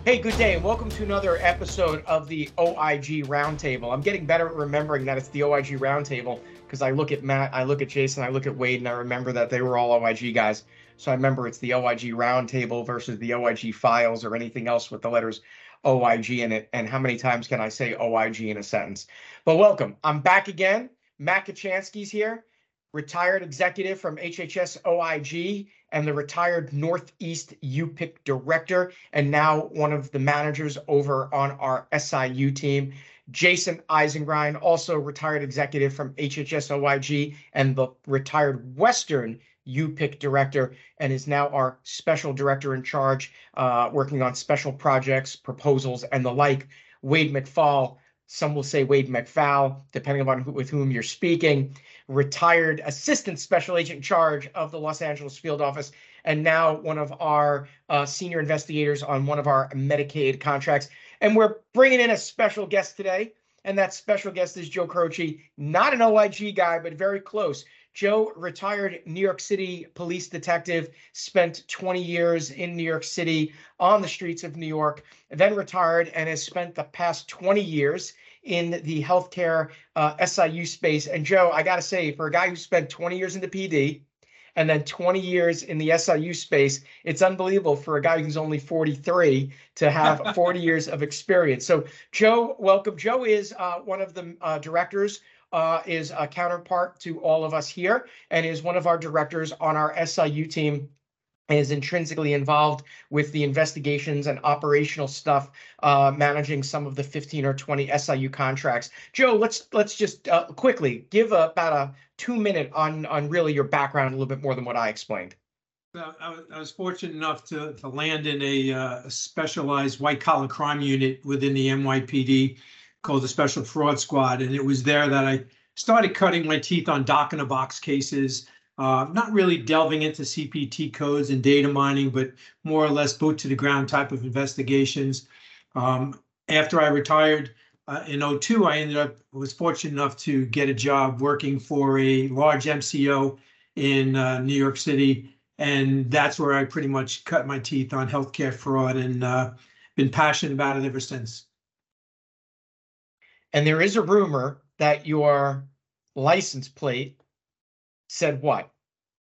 Hey, good day, and welcome to another episode of the OIG Roundtable. I'm getting better at remembering that it's the OIG Roundtable because I look at Matt, I look at Jason, I look at Wade, and I remember that they were all OIG guys. So I remember it's the OIG Roundtable versus the OIG Files or anything else with the letters OIG in it. And how many times can I say OIG in a sentence? But welcome. I'm back again. Matt Kachansky's here, retired executive from HHS OIG and the retired Northeast UPIC director, and now one of the managers over on our SIU team. Jason Eisengrind, also retired executive from HHS OIG and the retired Western UPIC director, and is now our special director in charge, working on special projects, proposals, and the like. Wade McFall, some will say Wade McFall, depending upon with whom you're speaking, retired assistant special agent in charge of the Los Angeles field office, and now one of our senior investigators on one of our Medicaid contracts. And we're bringing in a special guest today, and that special guest is Joe Croce, not an OIG guy, but very close. Joe, retired New York City police detective, spent 20 years in New York City on the streets of New York, then retired and has spent the past 20 years in the healthcare SIU space. And Joe, I got to say, for a guy who spent 20 years in the PD and then 20 years in the SIU space, it's unbelievable for a guy who's only 43 to have 40 years of experience. So Joe, welcome. Joe is one of the directors, is a counterpart to all of us here, and is one of our directors on our SIU team, is intrinsically involved with the investigations and operational stuff, managing some of the 15 or 20 SIU contracts. Joe, let's just quickly give about a 2-minute on really your background, a little bit more than what I explained. I was fortunate enough to land in a specialized white-collar crime unit within the NYPD called the Special Fraud Squad, and it was there that I started cutting my teeth on dock-in-a-box cases, not really delving into CPT codes and data mining, but more or less boot-to-the-ground type of investigations. After I retired in 2002, I was fortunate enough to get a job working for a large MCO in New York City, and that's where I pretty much cut my teeth on healthcare fraud, and been passionate about it ever since. And there is a rumor that your license plate said what?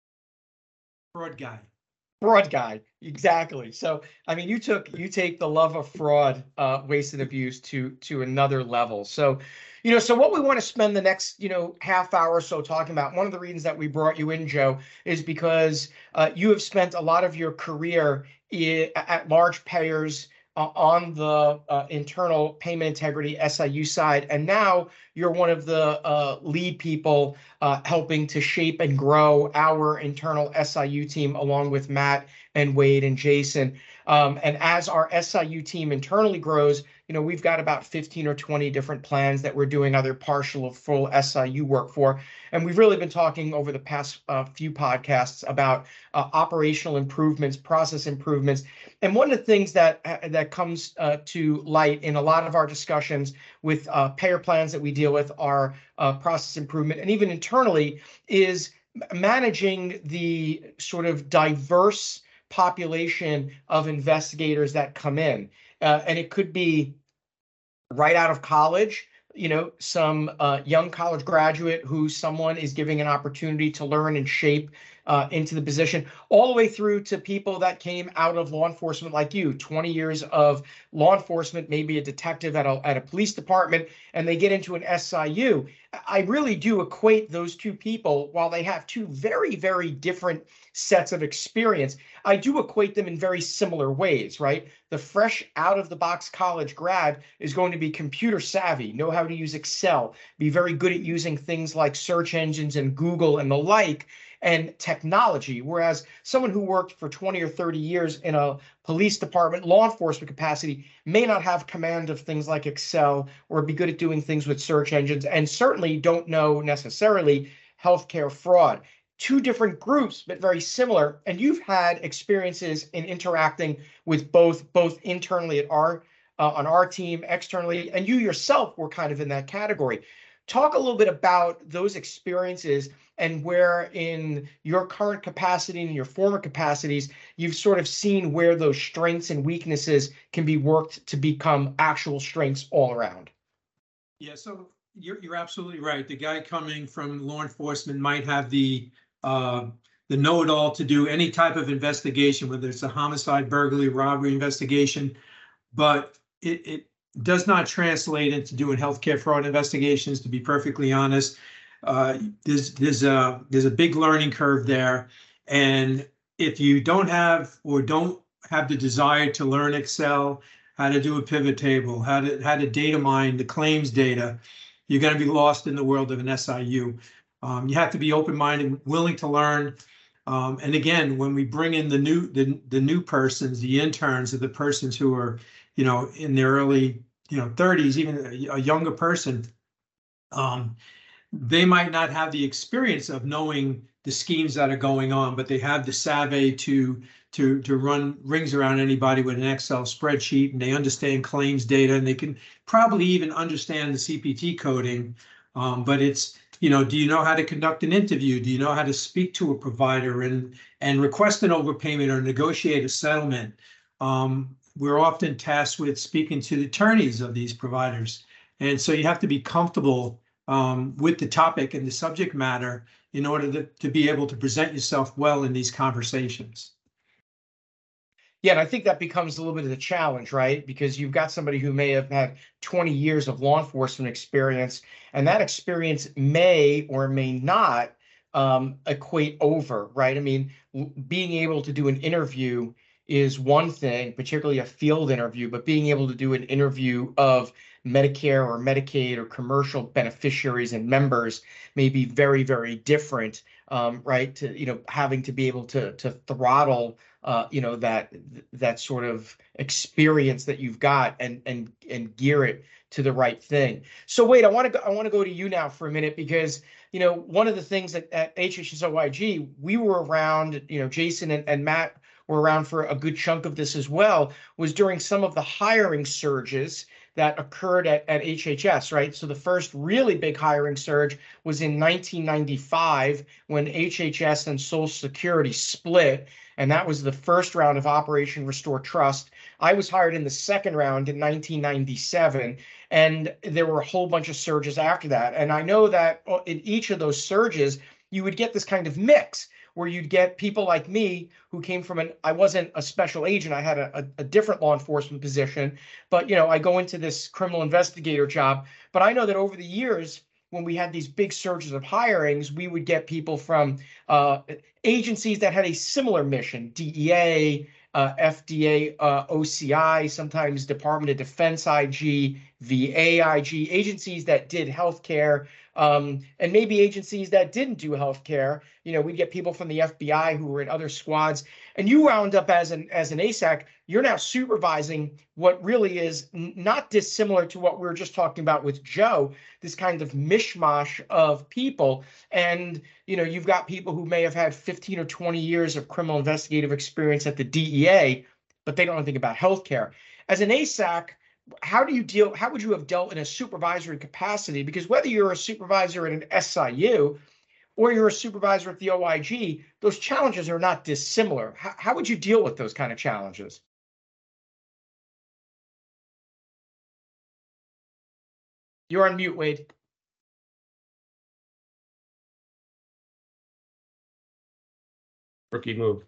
Fraud guy. Fraud guy, exactly. So, I mean, you take the love of fraud, waste and abuse to another level. So, so what we want to spend the next, half hour or so talking about, one of the reasons that we brought you in, Joe, is because you have spent a lot of your career at large payers, on the internal payment integrity SIU side, and now you're one of the lead people helping to shape and grow our internal SIU team along with Matt and Wade and Jason. And as our SIU team internally grows, we've got about 15 or 20 different plans that we're doing either partial or full SIU work for. And we've really been talking over the past few podcasts about operational improvements, process improvements. And one of the things that comes to light in a lot of our discussions with payer plans that we deal with are process improvement, and even internally, is managing the sort of diverse population of investigators that come in. And it could be right out of college, some young college graduate who someone is giving an opportunity to learn and shape into the position, all the way through to people that came out of law enforcement like you, 20 years of law enforcement, maybe a detective at a police department, and they get into an SIU. I really do equate those two people, while they have two very, very different sets of experience, I do equate them in very similar ways, right? The fresh out of the box college grad is going to be computer savvy, know how to use Excel, be very good at using things like search engines and Google and the like, and technology, whereas someone who worked for 20 or 30 years in a police department, law enforcement capacity, may not have command of things like Excel or be good at doing things with search engines, and certainly don't know necessarily healthcare fraud. Two different groups, but very similar. And you've had experiences in interacting with both internally at our on our team, externally, and you yourself were kind of in that category. talk a little bit about those experiences and where in your current capacity and your former capacities, you've sort of seen where those strengths and weaknesses can be worked to become actual strengths all around. Yeah, so you're absolutely right. The guy coming from law enforcement might have the know-it-all to do any type of investigation, whether it's a homicide, burglary, robbery investigation, but it does not translate into doing healthcare fraud investigations, to be perfectly honest. There's a big learning curve there. And if you don't have the desire to learn Excel, how to do a pivot table, how to data mine the claims data, you're going to be lost in the world of an SIU. You have to be open-minded, willing to learn. And again, when we bring in the new persons, the interns, or the persons who are, in their early, 30s, even a younger person, they might not have the experience of knowing the schemes that are going on, but they have the savvy to run rings around anybody with an Excel spreadsheet, and they understand claims data, and they can probably even understand the CPT coding. But it's, do you know how to conduct an interview? Do you know how to speak to a provider and request an overpayment or negotiate a settlement? We're often tasked with speaking to the attorneys of these providers. And so you have to be comfortable with the topic and the subject matter in order to be able to present yourself well in these conversations. Yeah, and I think that becomes a little bit of the challenge, right? Because you've got somebody who may have had 20 years of law enforcement experience, and that experience may or may not equate over, right? I mean, being able to do an interview is one thing, particularly a field interview, but being able to do an interview of Medicare or Medicaid or commercial beneficiaries and members may be very, very different, right? To, having to be able to throttle that sort of experience that you've got and gear it to the right thing. So Wade, I want to go to you now for a minute, because one of the things at HHS-OIG, we were around, Jason and Matt were around for a good chunk of this as well, was during some of the hiring surges that occurred at HHS, right? So the first really big hiring surge was in 1995 when HHS and Social Security split. And that was the first round of Operation Restore Trust. I was hired in the second round in 1997, and there were a whole bunch of surges after that. And I know that in each of those surges, you would get this kind of mix where you'd get people like me who came from I wasn't a special agent, I had a different law enforcement position, but I go into this criminal investigator job. But I know that over the years, when we had these big surges of hirings, we would get people from agencies that had a similar mission: DEA, FDA, OCI, sometimes Department of Defense IG, VA IG, agencies that did healthcare, and maybe agencies that didn't do healthcare. We'd get people from the FBI who were in other squads, and you wound up as an ASAC. You're now supervising what really is not dissimilar to what we were just talking about with Joe, this kind of mishmash of people. And you've got people who may have had 15 or 20 years of criminal investigative experience at the DEA, but they don't know anything about healthcare. As an ASAC, how would you have dealt in a supervisory capacity? Because whether you're a supervisor at an SIU or you're a supervisor at the OIG, those challenges are not dissimilar. How would you deal with those kind of challenges? You're on mute, Wade. Rookie move.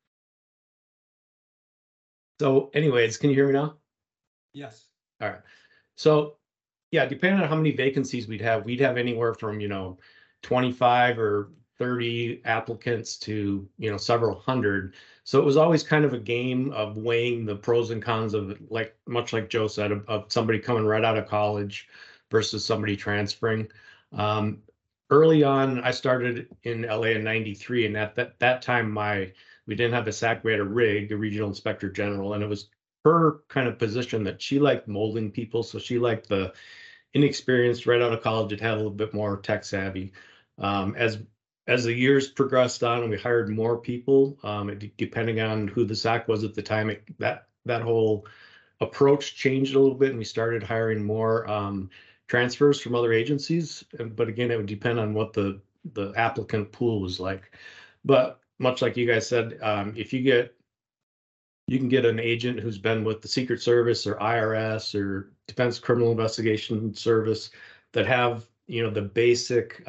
So anyways, can you hear me now? Yes. All right. So yeah, depending on how many vacancies we'd have anywhere from, 25 or 30 applicants to, several hundred. So it was always kind of a game of weighing the pros and cons of, much like Joe said, of somebody coming right out of college versus somebody transferring. Early on, I started in LA in '93, and at that time, we didn't have a SAC, we had a RIG, a regional inspector general, and it was her kind of position that she liked molding people. So she liked the inexperienced right out of college that had a little bit more tech savvy. As the years progressed on and we hired more people, depending on who the SAC was at the time, that whole approach changed a little bit, and we started hiring more transfers from other agencies, but again, it would depend on what the applicant pool was like. But much like you guys said, if you can get an agent who's been with the Secret Service or IRS or Defense Criminal Investigation Service that have, the basic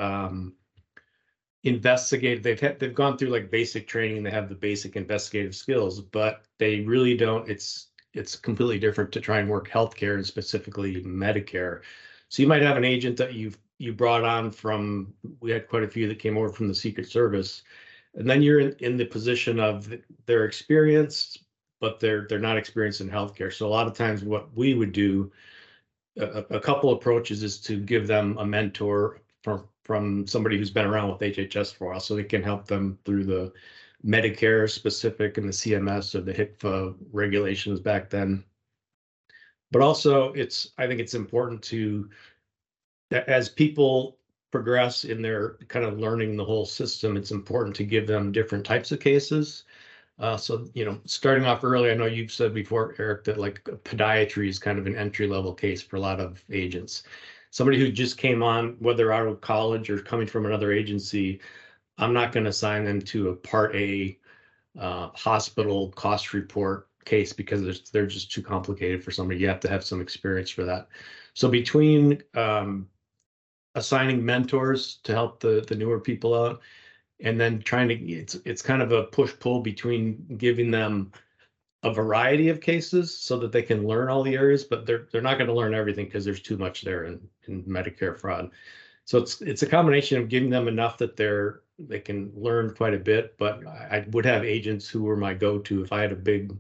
investigative, they've gone through like basic training, they have the basic investigative skills, but they really don't, it's completely different to try and work healthcare and specifically Medicare. So you might have an agent that you brought on from, we had quite a few that came over from the Secret Service, and then you're in the position of they're experienced, but they're not experienced in healthcare. So a lot of times what we would do, a couple approaches, is to give them a mentor from somebody who's been around with HHS for a while, so they can help them through the Medicare specific and the CMS or the HCFA regulations back then. But also I think it's important to, as people progress in their kind of learning the whole system, it's important to give them different types of cases. So, starting off early, I know you've said before, Eric, that like podiatry is kind of an entry-level case for a lot of agents. Somebody who just came on, whether out of college or coming from another agency, I'm not going to assign them to a Part A hospital cost report case because they're just too complicated for somebody. You have to have some experience for that. So between assigning mentors to help the newer people out, and then trying to, it's kind of a push-pull between giving them a variety of cases so that they can learn all the areas, but they're not going to learn everything because there's too much there in Medicare fraud. So it's a combination of giving them enough that they can learn quite a bit. But I would have agents who were my go-to if I had a big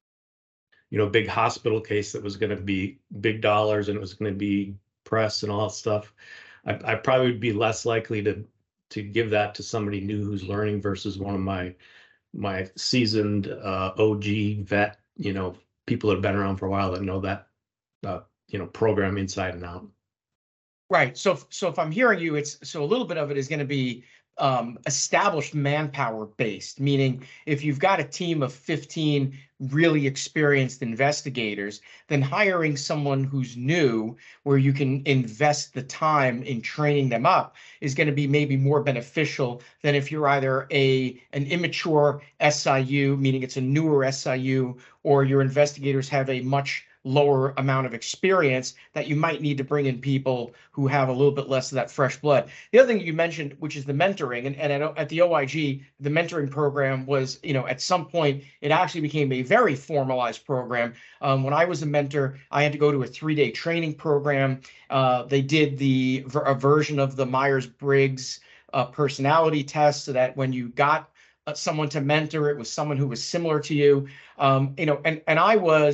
hospital case that was going to be big dollars and it was going to be press and all that stuff. I probably would be less likely to give that to somebody new who's learning versus one of my seasoned OG vet, people that have been around for a while that know that program inside and out. Right. So if I'm hearing you, so a little bit of it is going to be established manpower based, meaning if you've got a team of 15 really experienced investigators, then hiring someone who's new, where you can invest the time in training them up, is going to be maybe more beneficial than if you're either an immature SIU, meaning it's a newer SIU, or your investigators have a much lower amount of experience that you might need to bring in people who have a little bit less of that fresh blood. The other thing you mentioned, which is the mentoring, and at the OIG, the mentoring program was, at some point, it actually became a very formalized program. When I was a mentor, I had to go to a 3-day training program. They did a version of the Myers-Briggs personality test, so that when you got someone to mentor, it was someone who was similar to you. And I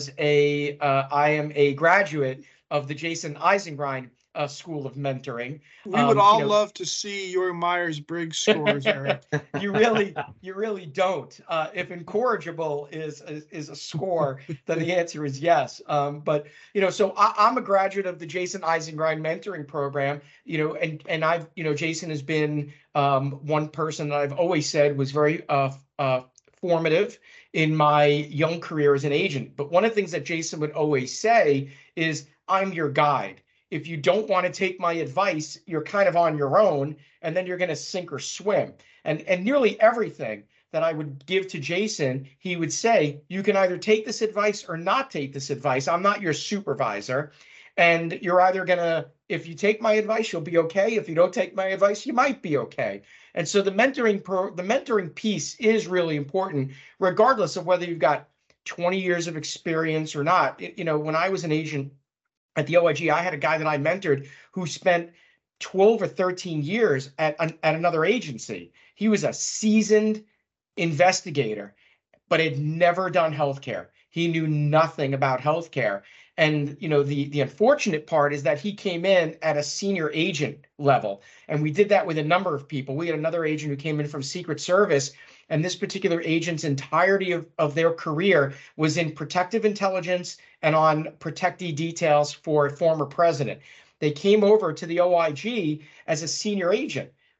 am a graduate of the Jason Eisengrein School of Mentoring. We would all love to see your Myers-Briggs scores, Eric. You really don't. If incorrigible is a score, then the answer is yes. But so I'm a graduate of the Jason Eisengrein Mentoring Program. And I've Jason has been one person that I've always said was very formative in my young career as an agent. But one of the things that Jason would always say is, I'm your guide. If you don't want to take my advice, you're kind of on your own, and then you're going to sink or swim. And nearly everything that I would give to Jason, he would say, you can either take this advice or not take this advice. I'm not your supervisor. And you're either going to, if you take my advice, you'll be okay. If you don't take my advice, you might be okay. And so the mentoring piece is really important, regardless of whether you've got 20 years of experience or not. When I was an agent at the OIG, I had a guy that I mentored who spent 12 or 13 years at another agency. He was a seasoned investigator, but had never done healthcare. He knew nothing about healthcare. And the unfortunate part is that he came in at a senior agent level, and we did that with a number of people. We had another agent who came in from Secret Service, and this particular agent's entirety of their career was in protective intelligence and on protectee details for a former president. They came over to the OIG as a senior agent.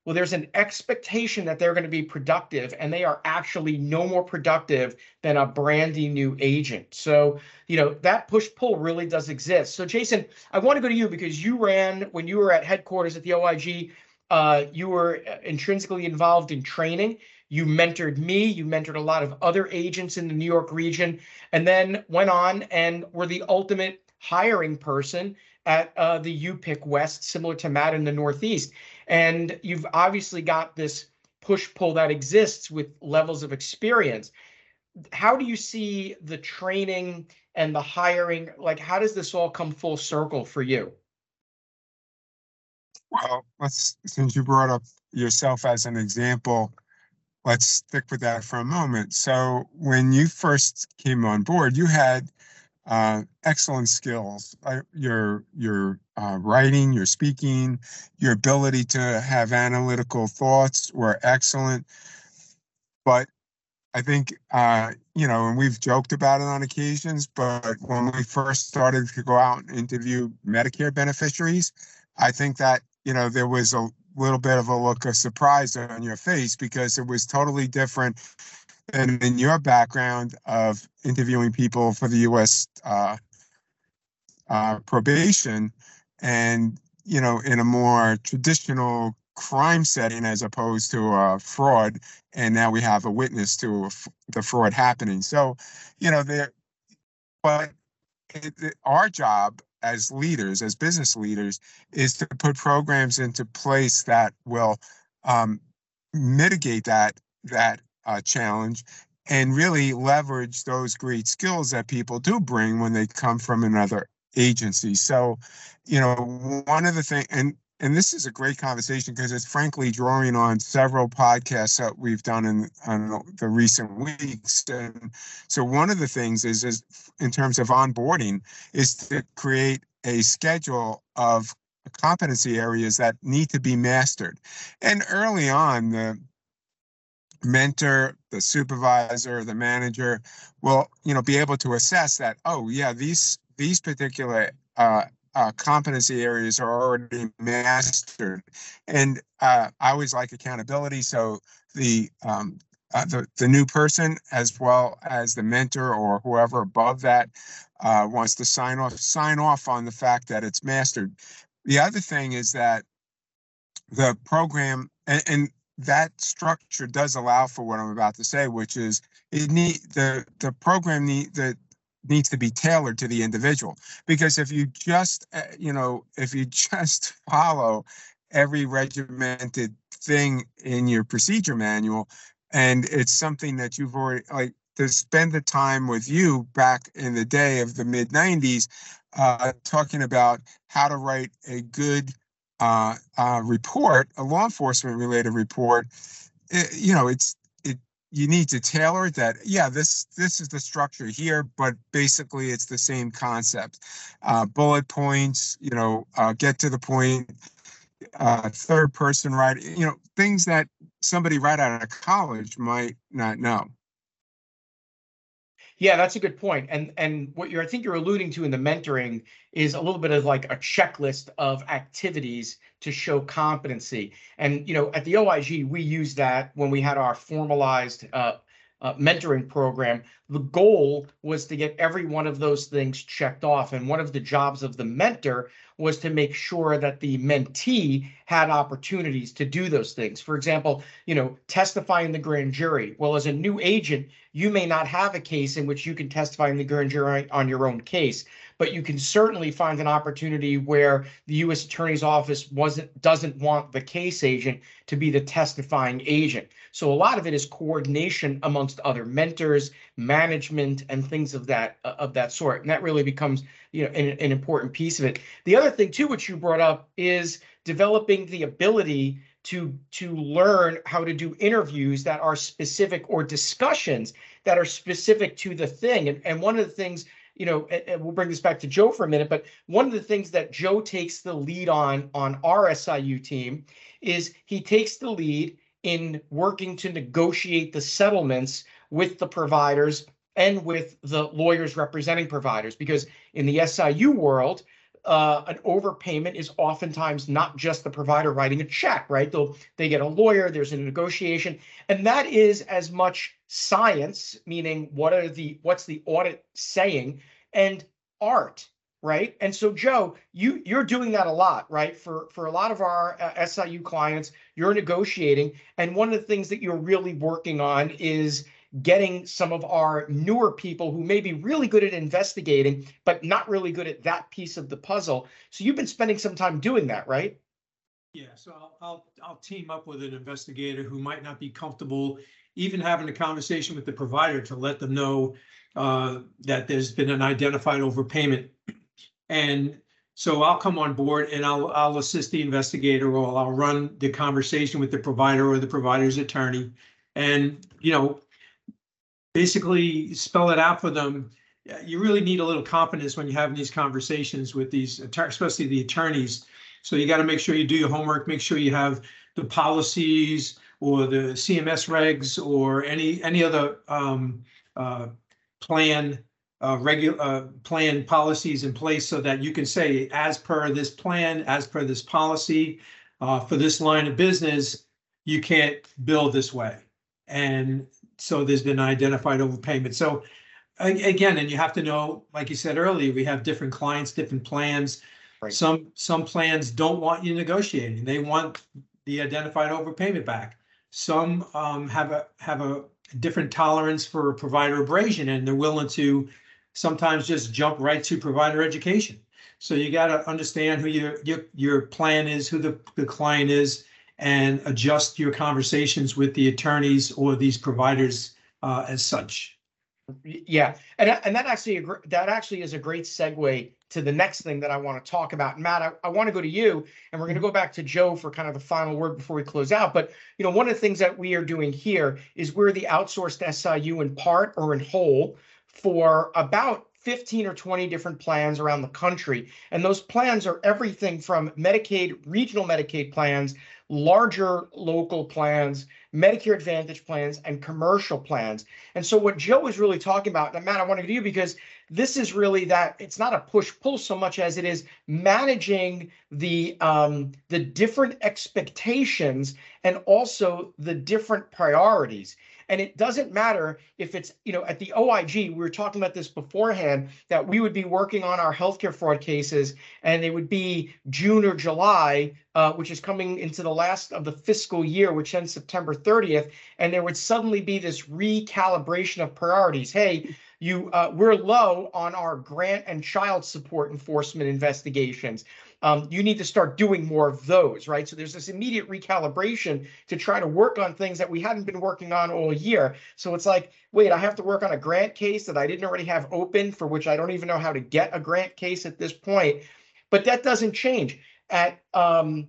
well, there's an expectation that they're going to be productive, and they are actually no more productive than a brandy new agent. So, that push-pull really does exist. So, Jason, I want to go to you because you ran, when you were at headquarters at the OIG, you were intrinsically involved in training. You mentored me, you mentored a lot of other agents in the New York region, and then went on and were the ultimate hiring person at the UPIC West, similar to Matt in the Northeast. And you've obviously got this push-pull that exists with levels of experience. How do you see the training and the hiring? Like, how does this all come full circle for you? Well, since you brought up yourself as an example, let's stick with that for a moment. So when you first came on board, you had excellent skills. Your writing, your speaking, your ability to have analytical thoughts were excellent. But I think, and we've joked about it on occasions, but when we first started to go out and interview Medicare beneficiaries, I think that, there was a little bit of a look of surprise on your face because it was totally different than in your background of interviewing people for the U.S. Probation and, in a more traditional crime setting as opposed to a fraud. And now we have a witness to the fraud happening. So, our job as leaders, as business leaders, is to put programs into place that will mitigate that challenge and really leverage those great skills that people do bring when they come from another agency. So, one of the things, and this is a great conversation because it's frankly drawing on several podcasts that we've done in the recent weeks. And so one of the things is in terms of onboarding is to create a schedule of competency areas that need to be mastered. And early on, the mentor, the supervisor, the manager will, be able to assess that, oh yeah, these particular competency areas are already mastered. And I always like accountability. So the new person, as well as the mentor or whoever above that, wants to sign off on the fact that it's mastered. The other thing is that the program and that structure does allow for what I'm about to say, which is the program needs to be tailored to the individual. Because if you just follow every regimented thing in your procedure manual, and it's something that you've already, like, to spend the time with you back in the day of the mid 90s, talking about how to write a good report, a law enforcement related report, you need to tailor it that, yeah, this is the structure here, but basically it's the same concept. Bullet points, get to the point, third person writing, things that somebody right out of college might not know. Yeah, that's a good point. And what I think you're alluding to in the mentoring is a little bit of like a checklist of activities to show competency. And, at the OIG, we use that when we had our formalized mentoring program. The goal was to get every one of those things checked off. And one of the jobs of the mentor was to make sure that the mentee had opportunities to do those things. For example, testify in the grand jury. Well, as a new agent, you may not have a case in which you can testify in the grand jury on your own case, but you can certainly find an opportunity where the U.S. Attorney's Office doesn't want the case agent to be the testifying agent. So a lot of it is coordination amongst other mentors, management, and things of that sort. And that really becomes an important piece of it. The other thing too, which you brought up, is developing the ability to learn how to do interviews that are specific, or discussions that are specific to the thing. And one of the things, and we'll bring this back to Joe for a minute, but one of the things that Joe takes the lead on our SIU team is he takes the lead in working to negotiate the settlements with the providers and with the lawyers representing providers. Because in the SIU world, an overpayment is oftentimes not just the provider writing a check, right? They get a lawyer, there's a negotiation, and that is as much science, meaning what's the audit saying, and art, right? And so, Joe, you're doing that a lot, right? For a lot of our SIU clients, you're negotiating, and one of the things that you're really working on is getting some of our newer people who may be really good at investigating, but not really good at that piece of the puzzle. So you've been spending some time doing that, right? Yeah, so I'll team up with an investigator who might not be comfortable even having a conversation with the provider to let them know that there's been an identified overpayment. And so I'll come on board and I'll assist the investigator, or I'll run the conversation with the provider or the provider's attorney, and basically spell it out for them. You really need a little confidence when you're having these conversations with these, especially the attorneys. So you got to make sure you do your homework, make sure you have the policies or the CMS regs or any other plan policies in place, so that you can say, as per this plan, as per this policy, for this line of business, you can't bill this way. And so there's been identified overpayment. So again, and you have to know, like you said earlier, we have different clients, different plans. Right. Some plans don't want you negotiating. They want the identified overpayment back. Some have a different tolerance for provider abrasion, and they're willing to sometimes just jump right to provider education. So you got to understand who your plan is, who the client is, and adjust your conversations with the attorneys or these providers as such. Yeah, and that actually is a great segue to the next thing that I want to talk about. Matt, I want to go to you, and we're going to go back to Joe for kind of the final word before we close out. But one of the things that we are doing here is we're the outsourced SIU in part or in whole for about 15 or 20 different plans around the country. And those plans are everything from Medicaid, regional Medicaid plans, larger local plans, Medicare Advantage plans, and commercial plans. And so what Joe is really talking about, and Matt, I want to go to you because this is really that it's not a push-pull so much as it is managing the different expectations and also the different priorities. And it doesn't matter if it's, at the OIG, we were talking about this beforehand, that we would be working on our healthcare fraud cases, and it would be June or July, which is coming into the last of the fiscal year, which ends September 30th. And there would suddenly be this recalibration of priorities. Hey, we're low on our grant and child support enforcement investigations. You need to start doing more of those, right? So there's this immediate recalibration to try to work on things that we hadn't been working on all year. So it's like, wait, I have to work on a grant case that I didn't already have open, for which I don't even know how to get a grant case at this point. But that doesn't change at the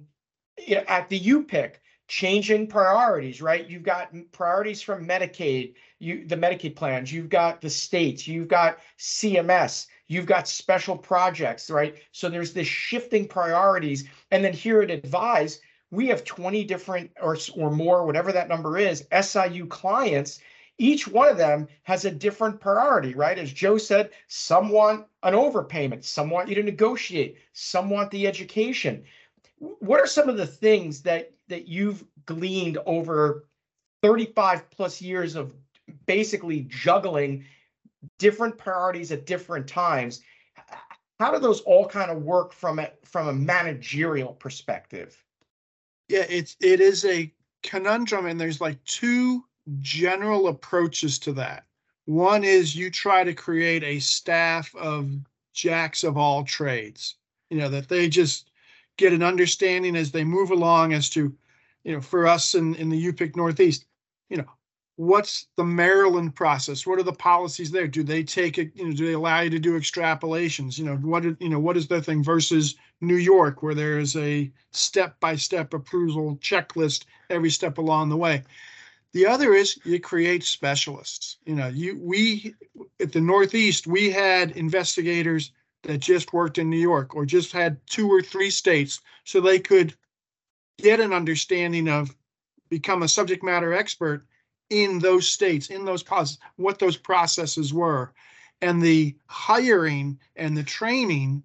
UPIC. Changing priorities, right? You've got priorities from Medicaid, the Medicaid plans, you've got the states, you've got CMS, you've got special projects, right? So there's this shifting priorities. And then here at Advise, we have 20 different or more, whatever that number is, SIU clients. Each one of them has a different priority, right? As Joe said, some want an overpayment, some want you to negotiate, some want the education. What are some of the things that you've gleaned over 35 plus years of basically juggling different priorities at different times? How do those all kind of work from a managerial perspective? Yeah, it is a conundrum, and there's like two general approaches to that. One is you try to create a staff of jacks of all trades, that they just get an understanding as they move along as to, for us in the UPIC Northeast, what's the Maryland process? What are the policies there? Do they take it? Do they allow you to do extrapolations? What is their thing versus New York, where there is a step-by-step approval checklist every step along the way? The other is you create specialists. We at the Northeast, we had investigators that just worked in New York or just had 2 or 3 states, so they could get an understanding of, become a subject matter expert in those states, in those processes, what those processes were. And the hiring and the training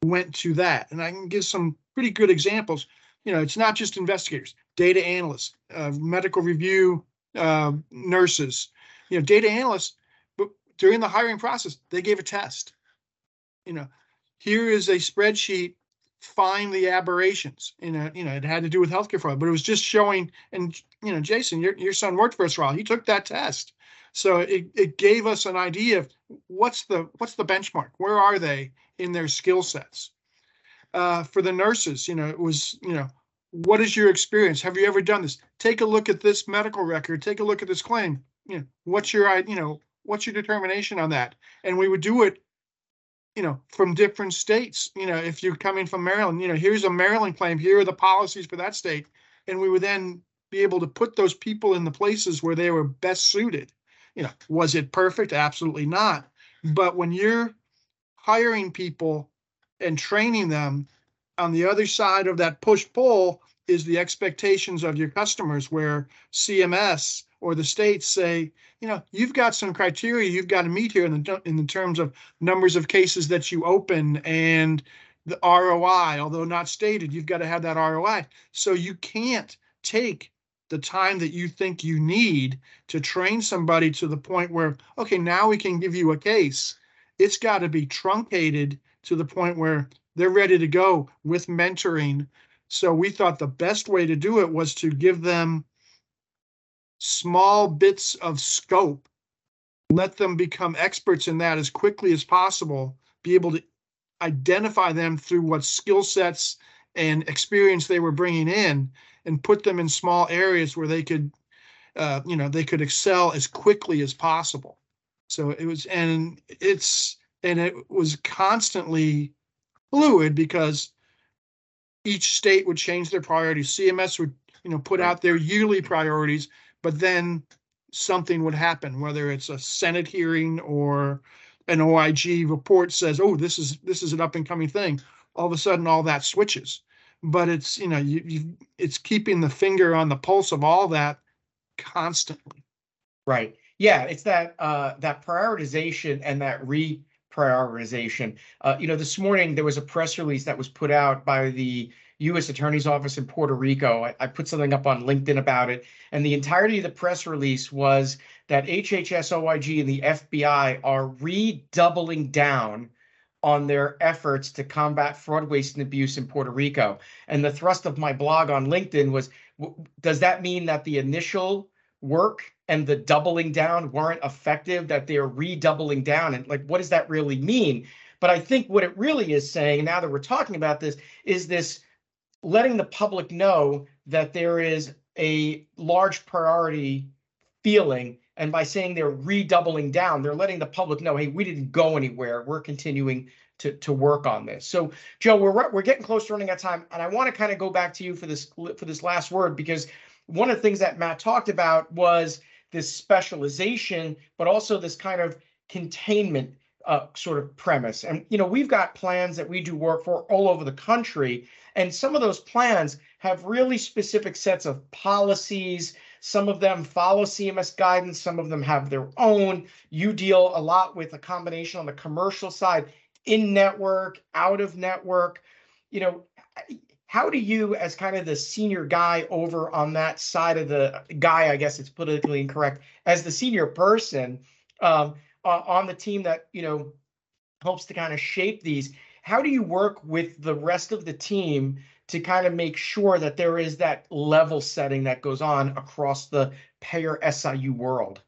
went to that. And I can give some pretty good examples. You know, it's not just investigators, data analysts, medical review nurses, you know, data analysts, but during the hiring process, they gave a test. You know, here is a spreadsheet, find the aberrations. You know, it had to do with healthcare fraud, but it was just showing, and, you know, Jason, your son worked for us for a while. He took that test. So it gave us an idea of what's the benchmark? Where are they in their skill sets? For the nurses, you know, it was, you know, what is your experience? Have you ever done this? Take a look at this medical record. Take a look at this claim. You know, what's your determination on that? And we would do it, you know, from different states. You know, if you're coming from Maryland, you know, here's a Maryland claim. Here are the policies for that state. And we would then be able to put those people in the places where they were best suited. You know, was it perfect? Absolutely not. But when you're hiring people and training them, on the other side of that push-pull is the expectations of your customers, where CMS or the states say, you know, you've got some criteria you've got to meet here in the terms of numbers of cases that you open and the ROI, although not stated, you've got to have that ROI. So you can't take the time that you think you need to train somebody to the point where, okay, now we can give you a case. It's got to be truncated to the point where they're ready to go with mentoring. So we thought the best way to do it was to give them small bits of scope, let them become experts in that as quickly as possible, be able to identify them through what skill sets and experience they were bringing in, and put them in small areas where they could, you know, they could excel as quickly as possible. So it was, and it was constantly fluid because each state would change their priorities. CMS would, you know, put out their yearly priorities, but then something would happen, whether it's a Senate hearing or an OIG report says, oh, this is an up and coming thing. All of a sudden, all that switches. But it's, you know, it's keeping the finger on the pulse of all that constantly. Right. Yeah, it's that that prioritization and that reprioritization. You know, this morning there was a press release that was put out by the U.S. Attorney's Office in Puerto Rico. I put something up on LinkedIn about it, and the entirety of the press release was that HHS, OIG, and the FBI are redoubling down on their efforts to combat fraud, waste, and abuse in Puerto Rico. And the thrust of my blog on LinkedIn was, does that mean that the initial work and the doubling down weren't effective, that they're redoubling down? And like, what does that really mean? But I think what it really is saying, now that we're talking about this, is this letting the public know that there is a large priority feeling. And by saying they're redoubling down, they're letting the public know, hey, we didn't go anywhere. We're continuing to work on this. So, Joe, we're getting close to running out of time, and I want to kind of go back to you for this last word, because one of the things that Matt talked about was this specialization, but also this kind of containment sort of premise. And, you know, we've got plans that we do work for all over the country, and some of those plans have really specific sets of policies. Some of them follow CMS guidance. Some of them have their own. You deal a lot with a combination on the commercial side, in network, out of network. You know, how do you, as kind of the senior guy over on that side of the guy, I guess it's politically incorrect, as the senior person on the team that, you know, helps to kind of shape these, how do you work with the rest of the team to kind of make sure that there is that level setting that goes on across the payer SIU world?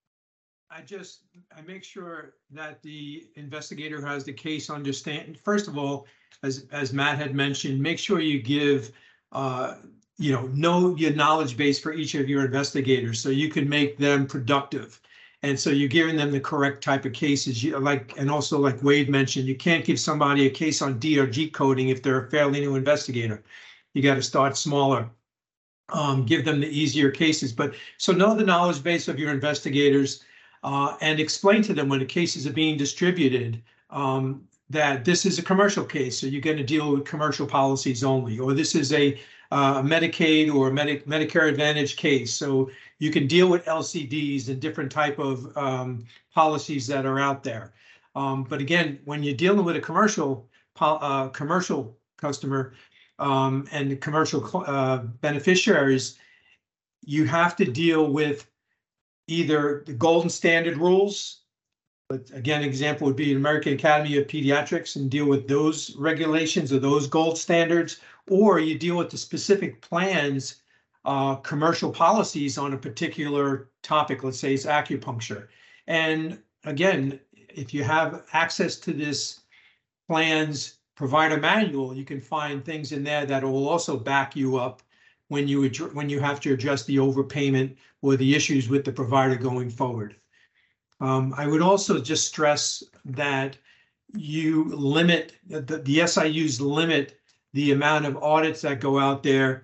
I make sure that the investigator who has the case understand, first of all, as Matt had mentioned, make sure you give, you know your knowledge base for each of your investigators so you can make them productive. And so you're giving them the correct type of cases. And also like Wade mentioned, you can't give somebody a case on DRG coding if they're a fairly new investigator. You got to start smaller, give them the easier cases. But so know the knowledge base of your investigators and explain to them when the cases are being distributed that this is a commercial case, so you're going to deal with commercial policies only, or this is a Medicaid or Medicare Advantage case, so you can deal with LCDs and different type of policies that are out there. But again, when you're dealing with a commercial commercial customer and the commercial beneficiaries, you have to deal with either the golden standard rules. But again, example would be American Academy of Pediatrics, and deal with those regulations or those gold standards, or you deal with the specific plans, commercial policies on a particular topic. Let's say it's acupuncture. And again, if you have access to this plan's provider manual, you can find things in there that will also back you up when you have to adjust the overpayment or the issues with the provider going forward. I would also just stress that you limit, the SIUs limit the amount of audits that go out there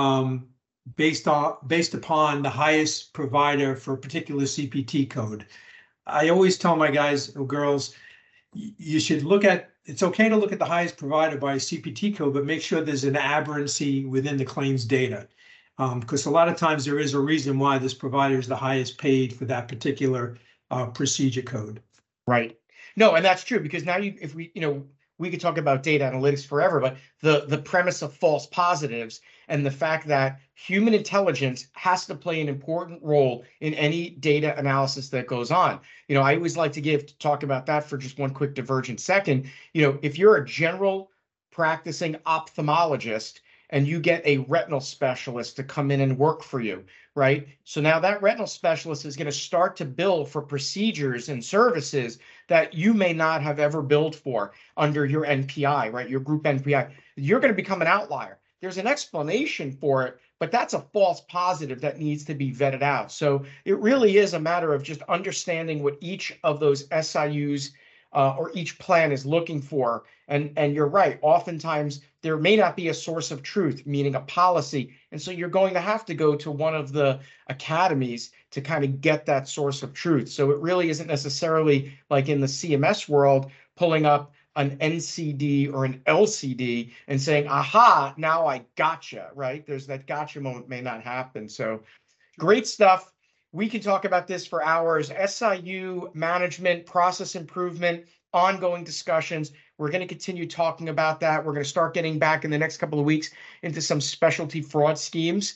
based upon the highest provider for a particular CPT code. I always tell my guys or girls, you should look at, it's okay to look at the highest provider by CPT code, but make sure there's an aberrancy within the claims data. Because a lot of times there is a reason why this provider is the highest paid for that particular procedure code. Right. No, and that's true, because now if we, we could talk about data analytics forever, but the premise of false positives and the fact that human intelligence has to play an important role in any data analysis that goes on. I always like to talk about that for just one quick divergent second. If you're a general practicing ophthalmologist and you get a retinal specialist to come in and work for you, right? So now that retinal specialist is going to start to bill for procedures and services that you may not have ever billed for under your NPI, right? Your group NPI. You're going to become an outlier. There's an explanation for it, but that's a false positive that needs to be vetted out. So it really is a matter of just understanding what each of those SIUs or each plan is looking for. And you're right, oftentimes there may not be a source of truth, meaning a policy. And so you're going to have to go to one of the academies to kind of get that source of truth. So it really isn't necessarily like in the CMS world, pulling up an NCD or an LCD and saying, aha, now I gotcha, right? There's that gotcha moment may not happen. So great stuff. We can talk about this for hours. SIU management, process improvement, ongoing discussions. We're going to continue talking about that. We're going to start getting back in the next couple of weeks into some specialty fraud schemes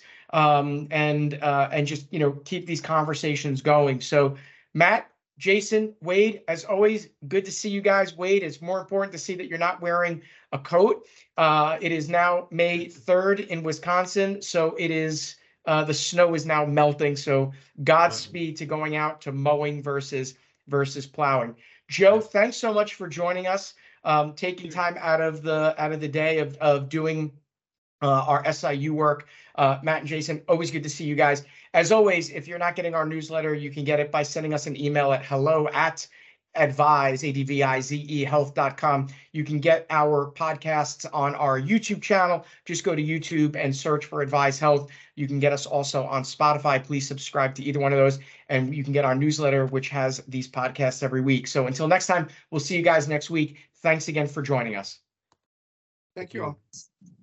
and just, keep these conversations going. So Matt, Jason, Wade, as always, good to see you guys. Wade, it's more important to see that you're not wearing a coat. It is now May 3rd in Wisconsin. So it is the snow is now melting. So Godspeed to going out to mowing versus plowing. Joe, thanks so much for joining us, taking time out of the day of doing our SIU work. Matt and Jason, always good to see you guys. As always, if you're not getting our newsletter, you can get it by sending us an email at hello@advize, health.com. You can get our podcasts on our YouTube channel. Just go to YouTube and search for Advise Health. You can get us also on Spotify. Please subscribe to either one of those. And you can get our newsletter, which has these podcasts every week. So until next time, we'll see you guys next week. Thanks again for joining us. Thank you all.